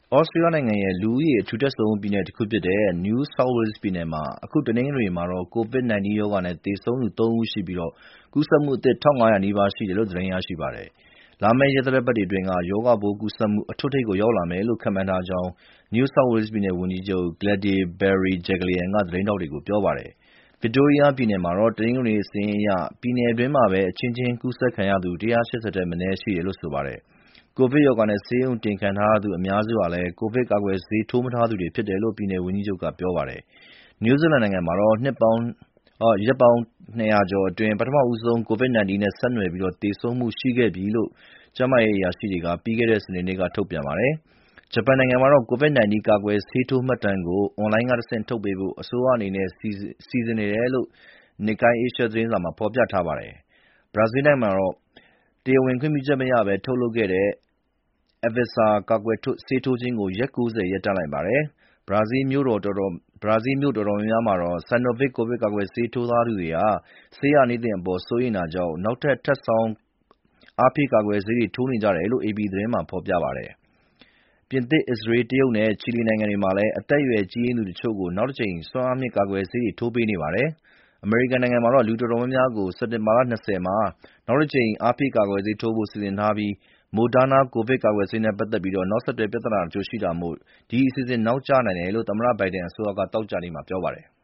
ဩစတြေးလျနိုင်ငံရဲ့ လူဦးရေအထူထပ်ဆုံးပြည်နယ်တခုဖြစ်တဲ့ New South Wales ပြည်နယ်မှာ အခုတနင်္ဂနွေမှာတော့ COVID-19 ရောဂါနဲ့သေဆုံးသူ ၃ ဦးရှိပြီး ကူးစက်မှုအသစ် ၁,၅၀၀ နီးပါးရှိတယ်လို့ သတင်းရရှိပါတယ်။ လာမယ့် ရက်သတ္တပတ်တွေအတွင်း ရောဂါပိုးကူးစက်မှု အထွဋ်အထိပ်ကိုရောက်လာမယ်လို့ ခန့်မှန်းထားကြောင်း New South Wales ပြည်နယ်ဝန်ကြီးချုပ် Gladys Berejiklian က သတင်းထောက်တွေကို ပြောပါတယ်။ Victoria ပြည်နယ်မှာတော့ တနင်္ဂနွေနေ့စာရင်းအရ ပြည်နယ်အတွင်းမှာပဲ အချင်းချင်းကူးစက်ခံရသူ ၁၈၀ ထက်မနည်းရှိတယ်လို့ ဆိုပါတယ်။ ကိုဗစ်ရောဂါနဲ့ ဆေးရုံတင်ခံထားရသူအများစုဟာလည်း ကိုဗစ်ကာကွယ်ဆေးထိုးမထားသူတွေဖြစ်တယ်လို့ ပြည်နယ်ဝန်ကြီးချုပ်က ပြောပါတယ်။ နယူးဇီလန်နိုင်ငံမှာတော့ ရက်ပေါင်း ၂၀၀ ကျော်အတွင်း ပထမဆုံး COVID-19 နဲ့ဆက်နွယ်ပြီး သေဆုံးမှုရှိခဲ့ပြီလို့ ကျန်းမာရေးအရာရှိတွေက ပြီးခဲ့တဲ့ စနေနေ့က ထုတ်ပြန်ပါတယ်။ ဂျပန်နိုင်ငံမှာတော့ COVID-19 ကာကွယ်ဆေးထိုးမှတ်တမ်းကို အွန်လိုင်းကတဆင့် ထုတ်ပေးဖို့ အစိုးရအနေနဲ့ စီစဉ်နေတယ်လို့ Nikkei Asia သတင်းစာမှာ ဖော်ပြထားပါတယ်။ ဘရာဇီးနိုင်ငံမှာတော့ တရားဝင်ခွင့်ပြုချက်မရဘဲ ထုတ်လုပ်ခဲ့တဲ့ Pfizer ကာကွယ်ဆေးထိုးခြင်းကို ရက် ၉၀ ရပ်တန့်လိုက်ပါတယ်။ ဘရာဇီးမြို့တော်တော်များများမှာတော့ Sinovac ကိုဗစ်ကာကွယ်ဆေးထိုးထားသူတွေဟာ ဆေးအာနိသင်အပေါ် စိုးရိမ်တာကြောင့် နောက်ထပ် ထပ်ဆောင်းအားဖြည့်ကာကွယ်ဆေးတွေ ထိုးနေကြတယ်လို့ အေပီသတင်းမှာ ဖော်ပြပါတယ်။ ပြင်သစ်၊ အစ္စရေး၊ တရုတ်နဲ့ ချီလီနိုင်ငံတွေမှာလည်း အသက်အရွယ်ကြီးရင့်သူတချို့ကို နောက်တကြိမ် စွမ်းအားမြှင့်ကာကွယ်ဆေးတွေ ထိုးပေးနေပါတယ်။ အမေရိကန်နိုင်ငံမှာတော့ လူတော်တော်များများကို စက်တင်ဘာ ၂၀ မှာ နောက်တကြိမ် အားဖြည့်ကာကွယ်ဆေးထိုးဖို့ စီစဉ်ထားပြီး Moderna ကိုဗစ်ကာကွယ်ဆေးနဲ့ပတ်သက်ပြီး နောက်ဆက်တွဲပြဿနာတချို့ရှိတာမို့ ဒီအစီအစဉ် နောက်ကျနိုင်တယ်လို့ သမ္မတ Biden အစိုးရက သောကြာနေ့မှာ ပြောပါတယ်။